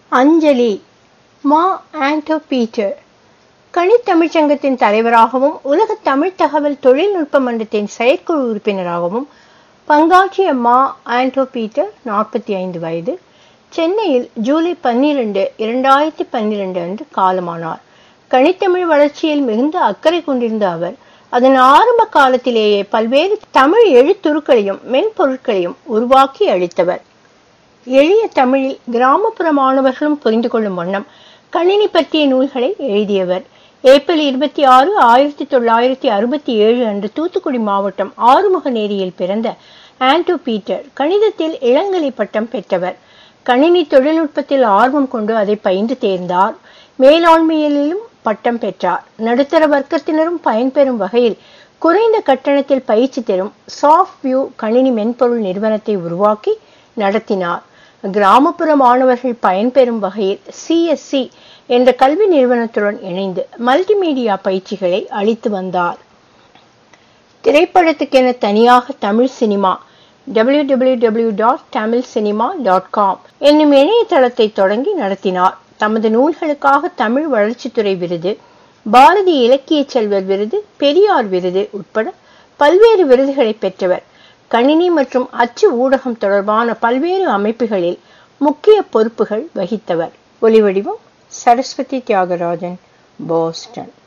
அஞ்சலி மா. ஆண்டோ பீட்டர் கணித்தமிழ்ச்சங்கத்தின் தலைவராகவும் உலக தமிழ் தகவல் தொழில்நுட்ப மன்றத்தின் செயற்குழு உறுப்பினராகவும் பங்காற்றிய மா. ஆண்டோ பீட்டர் 45 வயது, சென்னையில் ஜூலை 12, 2012 அன்று காலமானார். கணித்தமிழ் வளர்ச்சியில் மிகுந்த அக்கறை கொண்டிருந்த அவர் அதன் ஆரம்ப காலத்திலேயே பல்வேறு தமிழ் எழுத்துருக்களையும் மென்பொருட்களையும் உருவாக்கி அளித்தவர். எளிய தமிழில் கிராமப்புற மாணவர்களும் புரிந்து கொள்ளும் வண்ணம் கணினி பற்றிய நூல்களை எழுதியவர். ஏப்ரல் 26, 1967 அன்று தூத்துக்குடி மாவட்டம் ஆறுமுகநேரியில் பிறந்த ஆண்டோ பீட்டர் கணிதத்தில் இளங்கலை பட்டம் பெற்றவர். கணினி தொழில்நுட்பத்தில் ஆர்வம் கொண்டு அதை பயின்று தேர்ந்தார். மேலாண்மையிலும் பட்டம் பெற்றார். நடுத்தர வர்க்கத்தினரும் பயன்பெறும் வகையில் குறைந்த கட்டணத்தில் பயிற்சி தரும் சாஃப்ட் வியூ கணினி மென்பொருள் நிறுவனத்தை உருவாக்கி நடத்தினார். கிராமப்புற மாணவர்கள் பயன்பெறும் வகையில் CSC என்ற கல்வி நிறுவனத்துடன் இணைந்து மல்டிமீடியா பயிற்சிகளை அளித்து வந்தார். திரைப்படத்துக்கென தனியாக தமிழ் சினிமா www.tamilcinema.com என்னும் இணையதளத்தை தொடங்கி நடத்தினார். தமது நூல்களுக்காக தமிழ் வளர்ச்சித்துறை விருது, பாரதி இலக்கிய செல்வர் விருது, பெரியார் விருது உட்பட பல்வேறு விருதுகளை பெற்றவர். கணினி மற்றும் அச்சு ஊடகம் தொடர்பான பல்வேறு அமைப்புகளில் முக்கிய பொறுப்புகள் வகித்தவர். ஒலிவடிவம் சரஸ்வதி தியாகராஜன், போஸ்டன்.